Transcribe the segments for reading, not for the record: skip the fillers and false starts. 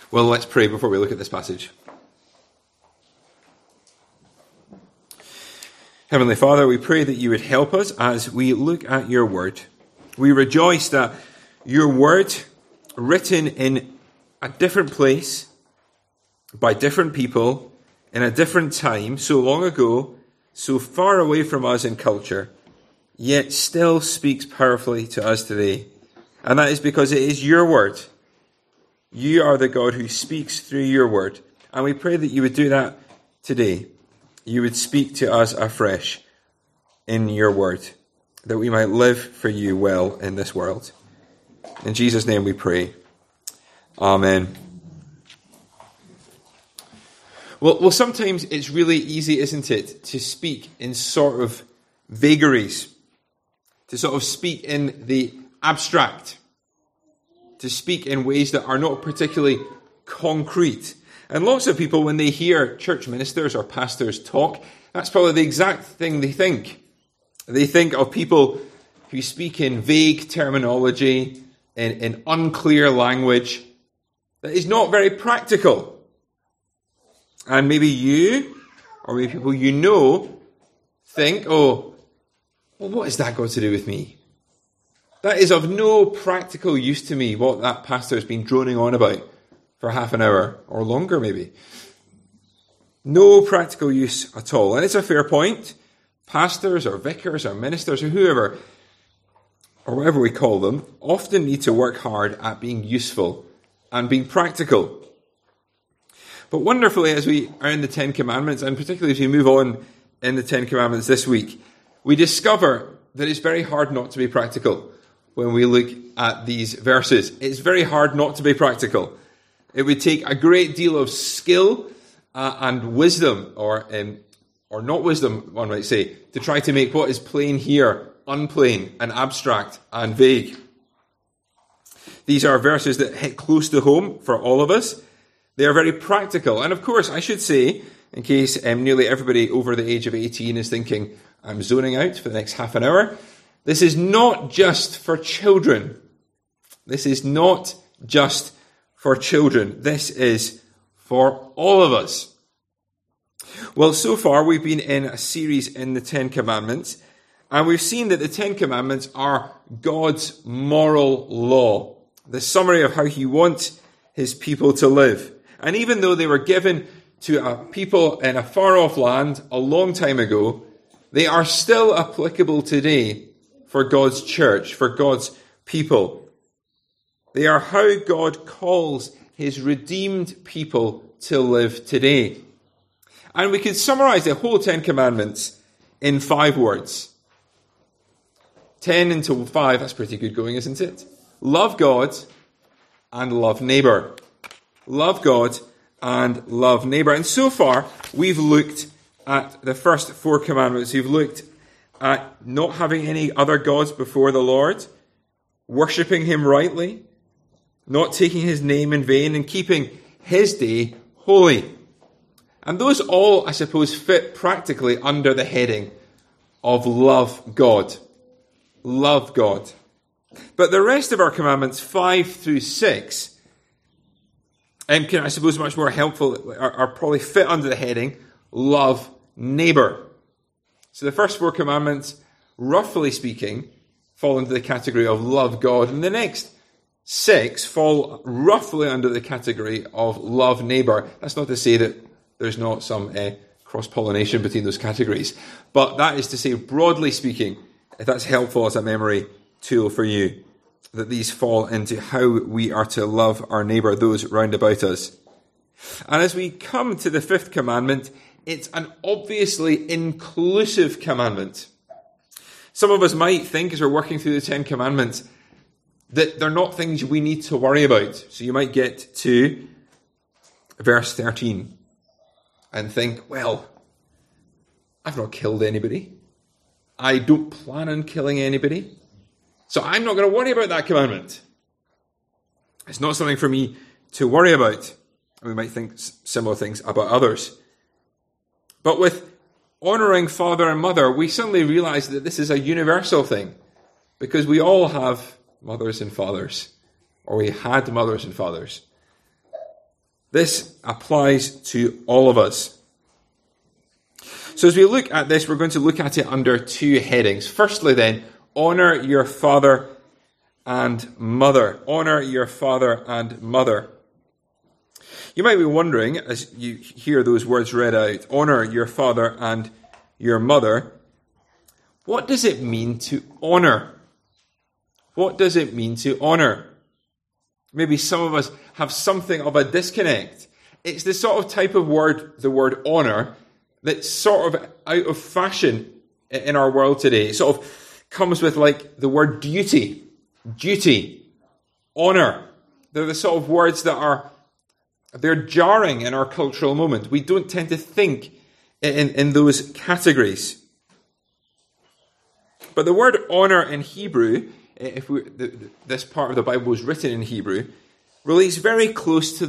Well, let's pray before we look at this passage. Heavenly Father, we pray that you would help us as we look at your word. We rejoice that your word, written in a different place, by different people, in a different time, so long ago, so far away from us in culture, yet still speaks powerfully to us today. And that is because it is your word. You are the God who speaks through your word. And we pray that you would do that today. You would speak to us afresh in your word, that we might live for you well in this world. In Jesus' name we pray. Amen. Well, sometimes it's really easy, isn't it, to speak in sort of vagaries, to sort of speak in the abstract, to speak in ways that are not particularly concrete. And lots of people, when they hear church ministers or pastors talk, that's probably the exact thing they think. They think of people who speak in vague terminology, in unclear language, that is not very practical. And maybe you, or maybe people you know, think, oh, well, what has that got to do with me? That is of no practical use to me, what that pastor has been droning on about for half an hour, or longer maybe. No practical use at all. And it's a fair point. Pastors or vicars or ministers or whoever, or whatever we call them, often need to work hard at being useful and being practical. But wonderfully, as we are in the Ten Commandments, and particularly as we move on in the Ten Commandments this week, we discover that it's very hard not to be practical when we look at these verses. It's very hard not to be practical. It would take a great deal of skill and wisdom, or not wisdom, one might say, to try to make what is plain here unplain and abstract and vague. These are verses that hit close to home for all of us. They are very practical. And of course, I should say, in case nearly everybody over the age of 18 is thinking, I'm zoning out for the next half an hour, this is not just for children. This is not just for children. This is for all of us. Well, so far we've been in a series in the Ten Commandments, and we've seen that the Ten Commandments are God's moral law, the summary of how he wants his people to live. And even though they were given to a people in a far-off land a long time ago, they are still applicable today for God's church, for God's people. They are how God calls his redeemed people to live today. And we could summarize the whole Ten Commandments in 5 words. 10 into 5, that's pretty good going, isn't it? Love God and love neighbour. Love God and love neighbour. And so far, we've looked at the first 4 commandments. We've looked at not having any other gods before the Lord, worshipping him rightly, not taking his name in vain, and keeping his day holy. And those all, I suppose, fit practically under the heading of love God. Love God. But the rest of our commandments, 5 through 6, can, I suppose, much more helpful, are probably fit under the heading love neighbour. So the first 4 commandments, roughly speaking, fall into the category of love God, and the next 6 fall roughly under the category of love neighbour. That's not to say that there's not some cross-pollination between those categories. But that is to say, broadly speaking, if that's helpful as a memory tool for you, that these fall into how we are to love our neighbour, those round about us. And as we come to the 5th commandment, it's an obviously inclusive commandment. Some of us might think, as we're working through the 10 commandments, that they're not things we need to worry about. So you might get to verse 13 and think, well, I've not killed anybody. I don't plan on killing anybody. So I'm not going to worry about that commandment. It's not something for me to worry about. We might think similar things about others. But with honouring father and mother, we suddenly realise that this is a universal thing. Because we all have mothers and fathers. Or we had mothers and fathers. This applies to all of us. So as we look at this, we're going to look at it under two headings. Firstly then, honor your father and mother. Honor your father and mother. You might be wondering, as you hear those words read out, honor your father and your mother, what does it mean to honor? What does it mean to honor? Maybe some of us have something of a disconnect. It's the sort of type of word, the word honor, that's sort of out of fashion in our world today. It sort of comes with like the word duty, honor. They're the sort of words that they're jarring in our cultural moment. We don't tend to think in those categories. But the word honor in Hebrew, this part of the Bible was written in Hebrew, relates very closely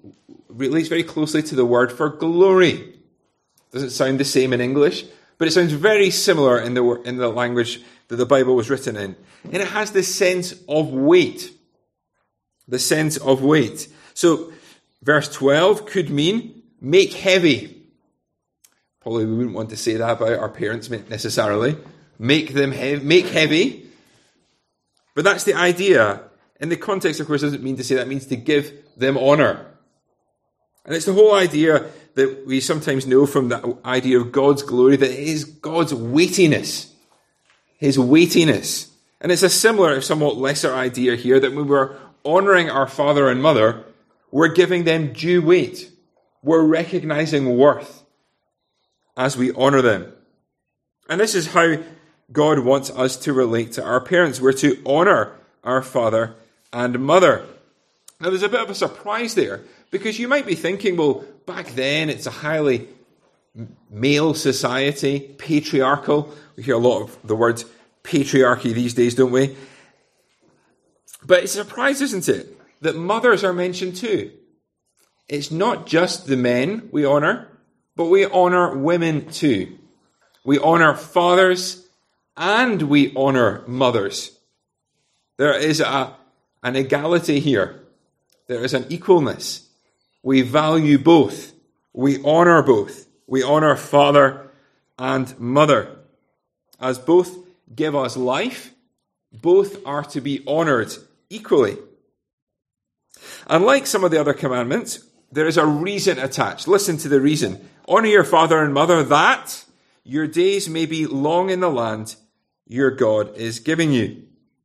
to the word for glory. Doesn't sound the same in English, but it sounds very similar in the language that the Bible was written in. And it has this sense of weight. The sense of weight. So, verse 12 could mean make heavy. Probably we wouldn't want to say that about our parents necessarily. Make heavy. But that's the idea. In the context, of course, doesn't mean to say that. It means to give them honor. And it's the whole idea that we sometimes know from the idea of God's glory, that it is God's weightiness. His weightiness. And it's a similar, if somewhat lesser idea here, that when we're honouring our father and mother, we're giving them due weight. We're recognising worth as we honour them. And this is how God wants us to relate to our parents. We're to honour our father and mother. Now there's a bit of a surprise there, because you might be thinking, well, back then it's a highly male society, patriarchal. We hear a lot of the word patriarchy these days, don't we? But it's a surprise, isn't it, that mothers are mentioned too. It's not just the men we honour, but we honour women too. We honour fathers and we honour mothers. There is an equality here. There is an equalness. We value both. We honour both. We honour father and mother. As both give us life, both are to be honoured equally. Unlike some of the other commandments, there is a reason attached. Listen to the reason. Honour your father and mother, that your days may be long in the land your God is giving you.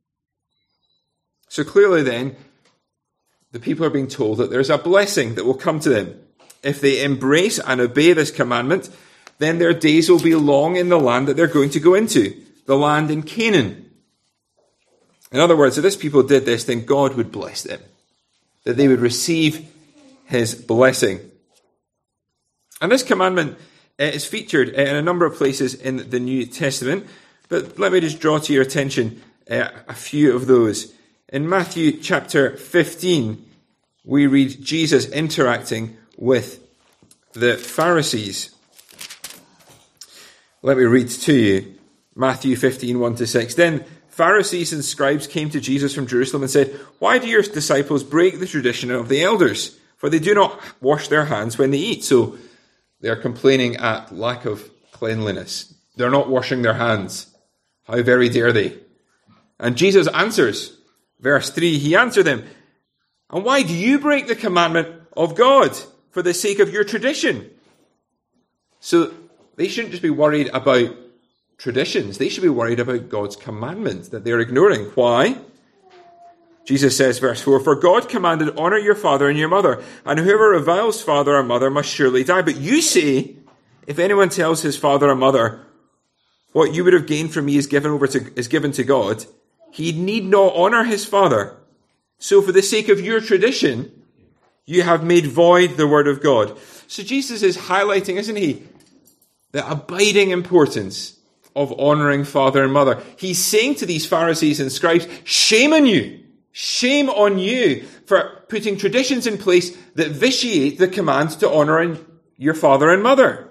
So clearly then, the people are being told that there's a blessing that will come to them. If they embrace and obey this commandment, then their days will be long in the land that they're going to go into, the land in Canaan. In other words, if this people did this, then God would bless them, that they would receive his blessing. And this commandment is featured in a number of places in the New Testament, but let me just draw to your attention a few of those. In Matthew chapter 15, we read Jesus interacting with the Pharisees. Let me read to you. Matthew 15, 1-6. Then Pharisees and scribes came to Jesus from Jerusalem and said, "Why do your disciples break the tradition of the elders? For they do not wash their hands when they eat." So they're complaining at lack of cleanliness. They're not washing their hands. How very dare they? And Jesus answers, verse 3, he answered them, "And why do you break the commandment of God for the sake of your tradition?" So they shouldn't just be worried about traditions. They should be worried about God's commandment that they're ignoring. Why? Jesus says, verse 4, "For God commanded, honor your father and your mother, and whoever reviles father or mother must surely die. But you say, if anyone tells his father or mother, what you would have gained from me is given to God, he need not honor his father. So for the sake of your tradition, you have made void the word of God." So Jesus is highlighting, isn't he, the abiding importance of honoring father and mother. He's saying to these Pharisees and scribes, shame on you. Shame on you for putting traditions in place that vitiate the command to honor your father and mother.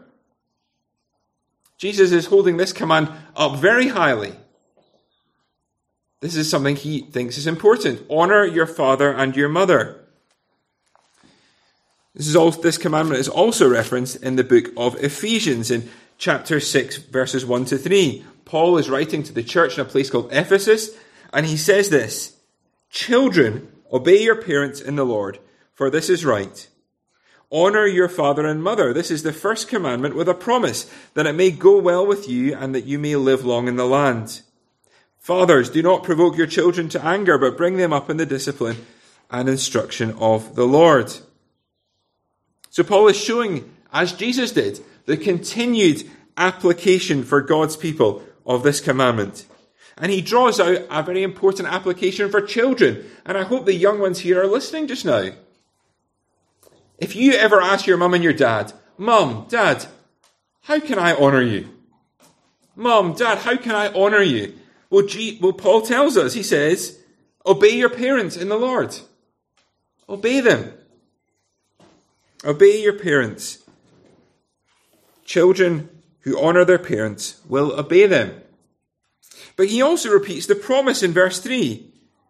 Jesus is holding this command up very highly. This is something he thinks is important. Honor your father and your mother. This commandment is also referenced in the book of Ephesians in chapter 6, verses 1 to 3. Paul is writing to the church in a place called Ephesus, and he says this, "Children, obey your parents in the Lord, for this is right. Honor your father and mother. This is the first commandment with a promise, that it may go well with you and that you may live long in the land. Fathers, do not provoke your children to anger, but bring them up in the discipline and instruction of the Lord." So Paul is showing, as Jesus did, the continued application for God's people of this commandment. And he draws out a very important application for children. And I hope the young ones here are listening just now. If you ever ask your mum and your dad, "Mum, Dad, how can I honour you? Mum, Dad, how can I honour you?" Well, Paul tells us, he says, obey your parents in the Lord. Obey them. Obey your parents. Children who honour their parents will obey them. But he also repeats the promise in verse 3,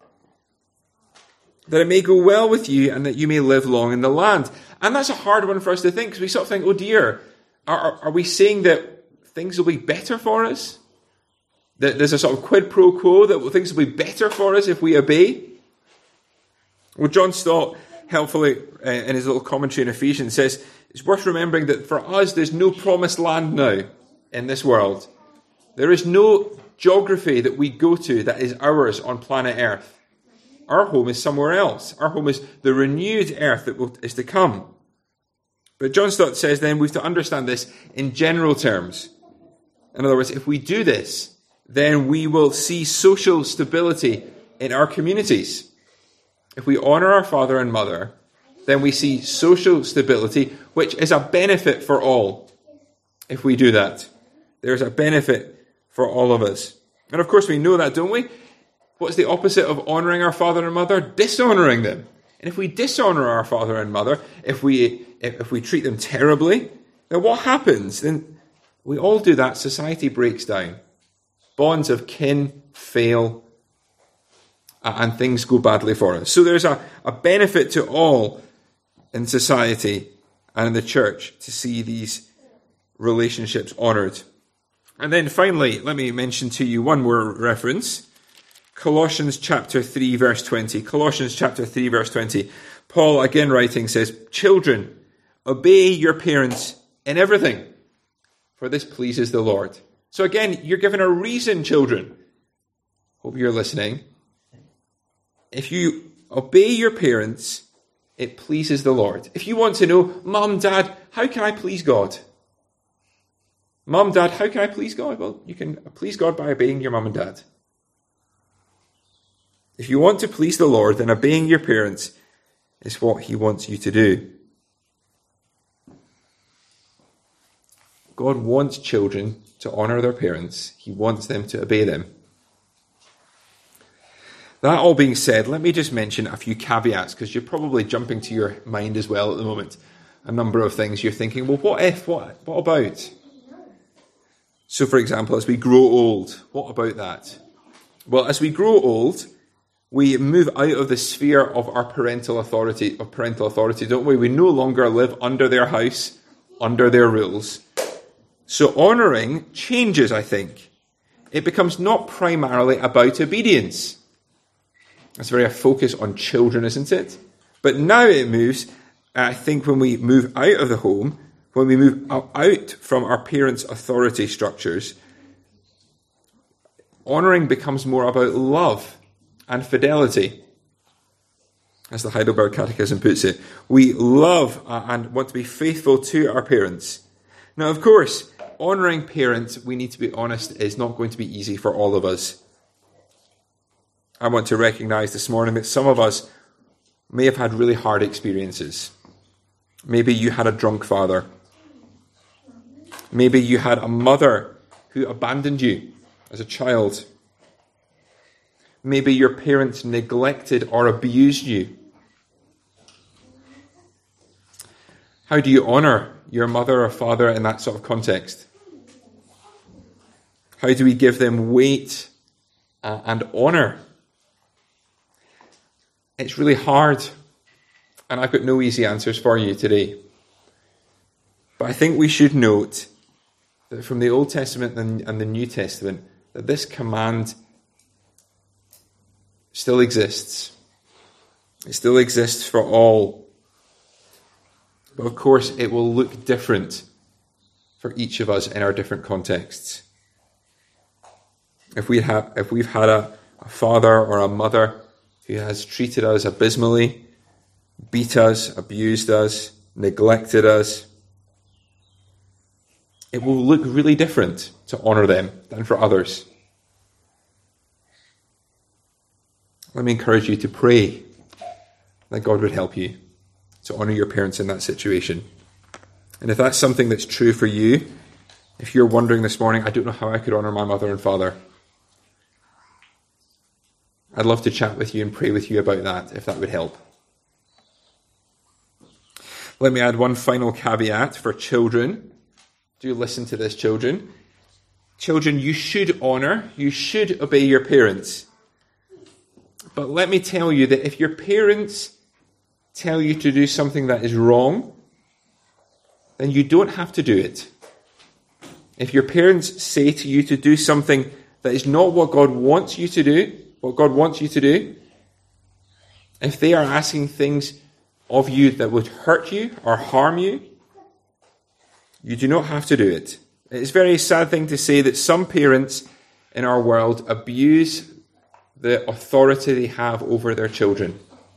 that it may go well with you and that you may live long in the land. And that's a hard one for us to think, because we sort of think, oh dear, are we saying that things will be better for us? That there's a sort of quid pro quo, that things will be better for us if we obey? Well, John Stott, helpfully in his little commentary in Ephesians, says it's worth remembering that for us there's no promised land now in this world. There is no geography that we go to that is ours on planet Earth. Our home is somewhere else. Our home is the renewed earth that is to come. But John Stott says then we have to understand this in general terms. In other words, if we do this, then we will see social stability in our communities. If we honour our father and mother, then we see social stability, which is a benefit for all. If we do that, there's a benefit for all of us. And of course we know that, don't we? What's the opposite of honouring our father and mother? Dishonouring them. And if we dishonour our father and mother, if we treat them terribly, then what happens? Then we all do that. Society breaks down. Bonds of kin fail, and things go badly for us. So there's a benefit to all in society and in the church to see these relationships honoured. And then finally, let me mention to you one more reference. Colossians chapter 3, verse 20. Colossians chapter 3, verse 20. Paul, again writing, says, "Children, obey your parents in everything, for this pleases the Lord." So again, you're given a reason, children. Hope you're listening. If you obey your parents, it pleases the Lord. If you want to know, Mum, Dad, how can I please God? Mum, Dad, how can I please God? Well, you can please God by obeying your mum and dad. If you want to please the Lord, then obeying your parents is what he wants you to do. God wants children to honour their parents. He wants them to obey them. That all being said, let me just mention a few caveats, because you're probably jumping to your mind as well at the moment. A number of things you're thinking, well, what if? What about? So, for example, as we grow old, what about that? Well, as we grow old, we move out of the sphere of our parental authority, don't we? We no longer live under their house, under their rules. So honouring changes, I think. It becomes not primarily about obedience. That's very a focus on children, isn't it? But now it moves, I think, when we move out of the home, when we move out from our parents' authority structures, honouring becomes more about love and fidelity. As the Heidelberg Catechism puts it, we love and want to be faithful to our parents. Now, of course, honouring parents, we need to be honest, is not going to be easy for all of us. I want to recognise this morning that some of us may have had really hard experiences. Maybe you had a drunk father. Maybe you had a mother who abandoned you as a child. Maybe your parents neglected or abused you. How do you honour your mother or father in that sort of context? How do we give them weight and honour? It's really hard. And I've got no easy answers for you today. But I think we should note that from the Old Testament and the New Testament, that this command still exists. It still exists for all. But of course, it will look different for each of us in our different contexts. If we've had a father or a mother who has treated us abysmally, beat us, abused us, neglected us, it will look really different to honour them than for others. Let me encourage you to pray that God would help you to honour your parents in that situation. And if that's something that's true for you, if you're wondering this morning, I don't know how I could honour my mother and father, I'd love to chat with you and pray with you about that, if that would help. Let me add one final caveat for children. Do listen to this, children. Children, you should honour, you should obey your parents. But let me tell you that if your parents tell you to do something that is wrong, then you don't have to do it. If your parents say to you to do something that is not what God wants you to do, if they are asking things of you that would hurt you or harm you, you do not have to do it. It's a very sad thing to say that some parents in our world abuse the authority they have over their children.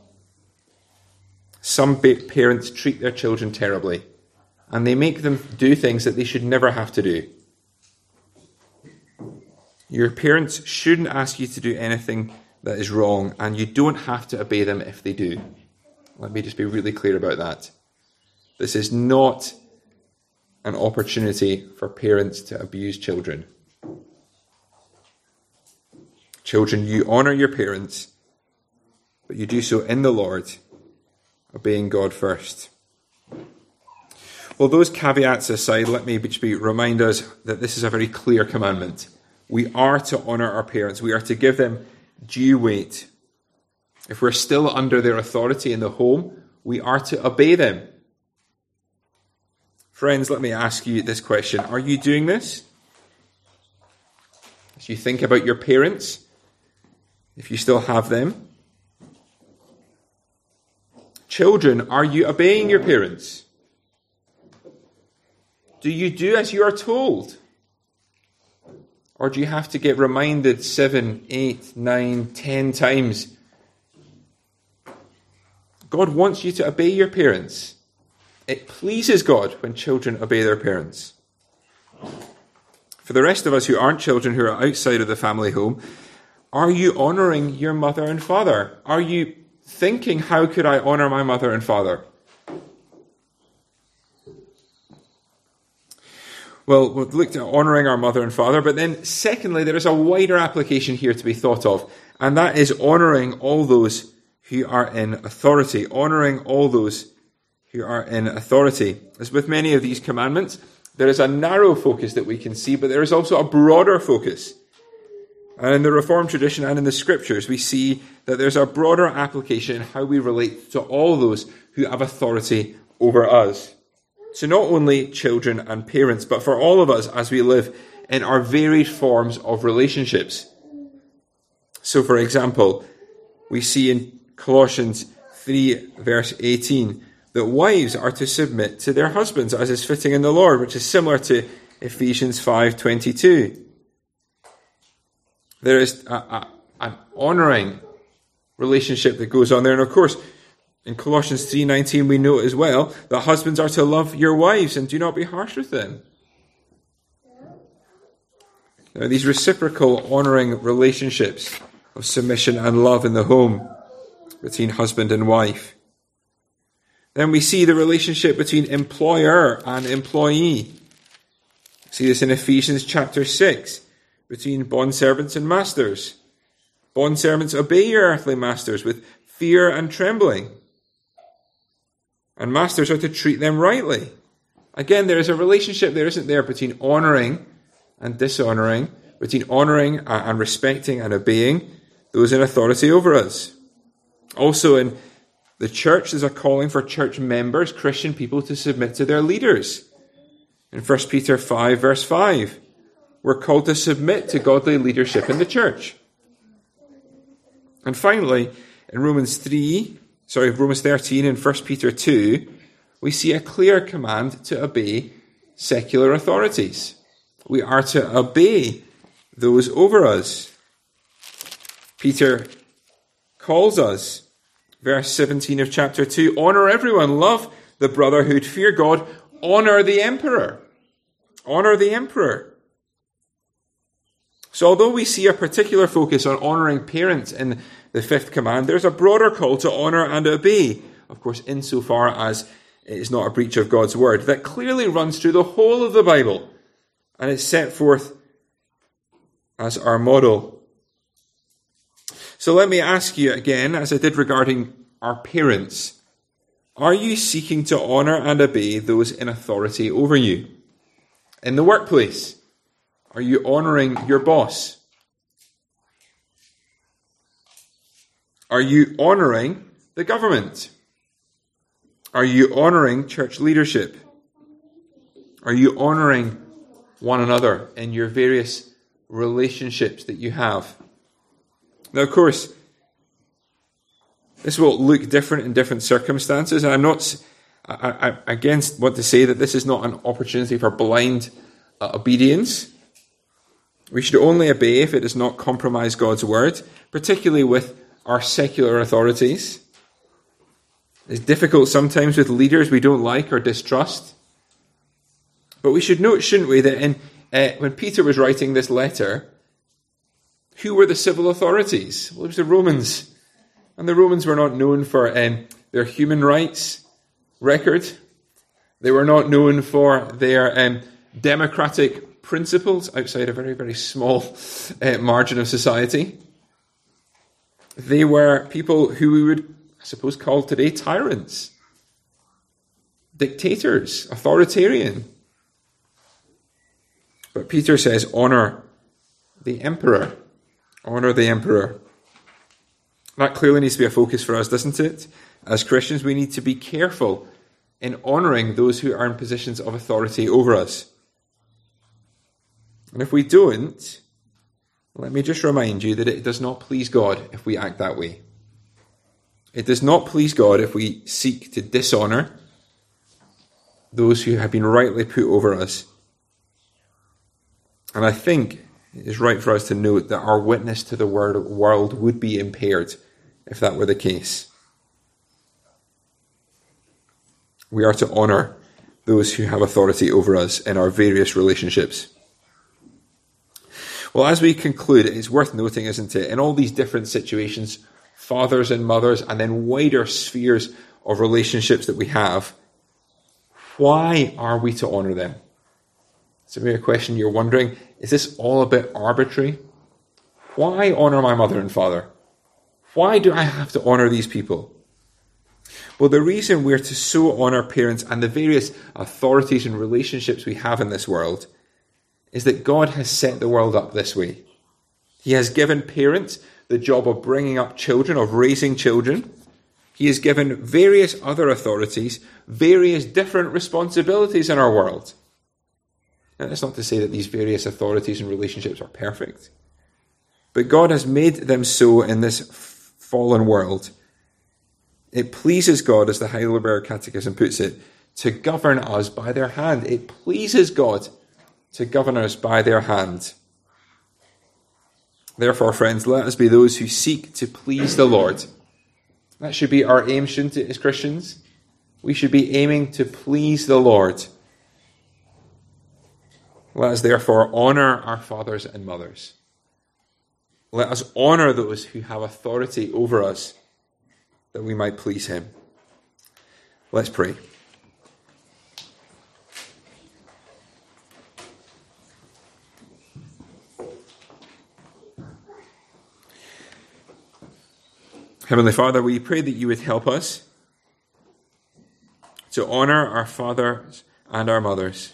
Some parents treat their children terribly, and they make them do things that they should never have to do. Your parents shouldn't ask you to do anything that is wrong, and you don't have to obey them if they do. Let me just be really clear about that. This is not an opportunity for parents to abuse children. Children, you honour your parents, but you do so in the Lord, obeying God first. Well, those caveats aside, let me remind us that this is a very clear commandment. We are to honour our parents. We are to give them due weight. If we're still under their authority in the home, we are to obey them. Friends, let me ask you this question. Are you doing this? As you think about your parents, if you still have them. Children, are you obeying your parents? Do you do as you are told? Or do you have to get reminded 7, 8, 9, 10 times? God wants you to obey your parents. It pleases God when children obey their parents. For the rest of us who aren't children, who are outside of the family home, are you honouring your mother and father? Are you thinking, how could I honour my mother and father? Well, we've looked at honouring our mother and father, but then secondly, there is a wider application here to be thought of, and that is honouring all those who are in authority. Honouring all those who are in authority. As with many of these commandments, there is a narrow focus that we can see, but there is also a broader focus. And in the Reformed tradition and in the Scriptures, we see that there's a broader application in how we relate to all those who have authority over us. So not only children and parents, but for all of us as we live in our varied forms of relationships. So, for example, we see in Colossians 3, verse 18, that wives are to submit to their husbands as is fitting in the Lord, which is similar to Ephesians 5:22. There is an honouring relationship that goes on there. And of course, in Colossians 3:19 we note as well that husbands are to love your wives and do not be harsh with them. Now, these reciprocal honouring relationships of submission and love in the home between husband and wife. Then we see the relationship between employer and employee. See this in Ephesians chapter 6, between bondservants and masters. Bondservants, obey your earthly masters with fear and trembling. And masters are to treat them rightly. Again, there is a relationship there, isn't there, between honouring and dishonouring, between honouring and respecting and obeying those in authority over us. Also in The church is a calling for church members, Christian people, to submit to their leaders. In 1 Peter 5, verse 5, we're called to submit to godly leadership in the church. And finally, in Romans 13 and 1 Peter 2, we see a clear command to obey secular authorities. We are to obey those over us. Peter calls us, verse 17 of chapter 2, honor everyone, love the brotherhood, fear God, honor the emperor. Honor the emperor. So although we see a particular focus on honoring parents in the fifth command, there's a broader call to honor and obey, of course, insofar as it is not a breach of God's word, that clearly runs through the whole of the Bible, and is set forth as our model. So let me ask you again, as I did regarding our parents, are you seeking to honor and obey those in authority over you? In the workplace, are you honoring your boss? Are you honoring the government? Are you honoring church leadership? Are you honoring one another in your various relationships that you have? Now, of course, this will look different in different circumstances, and I again want to say that this is not an opportunity for blind obedience. We should only obey if it does not compromise God's word, particularly with our secular authorities. It's difficult sometimes with leaders we don't like or distrust. But we should note, shouldn't we, that when Peter was writing this letter, who were the civil authorities? Well, it was the Romans. And the Romans were not known for their human rights record. They were not known for their democratic principles outside a very, very small margin of society. They were people who we would, I suppose, call today tyrants, dictators, authoritarian. But Peter says, honor the emperor. Honor the emperor. That clearly needs to be a focus for us, doesn't it? As Christians, we need to be careful in honoring those who are in positions of authority over us. And if we don't, let me just remind you that it does not please God if we act that way. It does not please God if we seek to dishonor those who have been rightly put over us. And I think it is right for us to note that our witness to the world would be impaired if that were the case. We are to honor those who have authority over us in our various relationships. Well, as we conclude, it's worth noting, isn't it, in all these different situations, fathers and mothers, and then wider spheres of relationships that we have, why are we to honor them? It's maybe a question you're wondering, is this all a bit arbitrary? Why honor my mother and father? Why do I have to honor these people? Well, the reason we're to so honor parents and the various authorities and relationships we have in this world is that God has set the world up this way. He has given parents the job of bringing up children, of raising children. He has given various other authorities various different responsibilities in our world. Now, that's not to say that these various authorities and relationships are perfect. But God has made them so in this fallen world. It pleases God, as the Heidelberg Catechism puts it, to govern us by their hand. It pleases God to govern us by their hand. Therefore, friends, let us be those who seek to please the Lord. That should be our aim, shouldn't it, as Christians? We should be aiming to please the Lord. Let us therefore honour our fathers and mothers. Let us honour those who have authority over us, that we might please him. Let's pray. Heavenly Father, we pray that you would help us to honour our fathers and our mothers,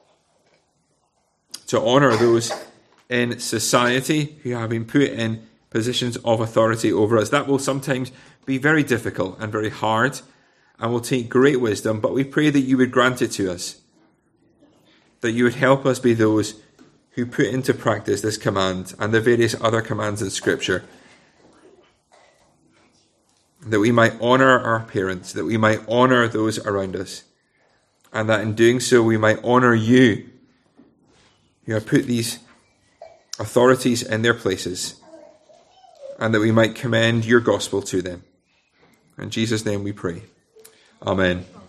to honour those in society who have been put in positions of authority over us. That will sometimes be very difficult and very hard and will take great wisdom, but we pray that you would grant it to us, that you would help us be those who put into practice this command and the various other commands in Scripture, that we might honour our parents, that we might honour those around us, and that in doing so we might honour you, who have put these authorities in their places, and that we might commend your gospel to them. In Jesus' name we pray. Amen.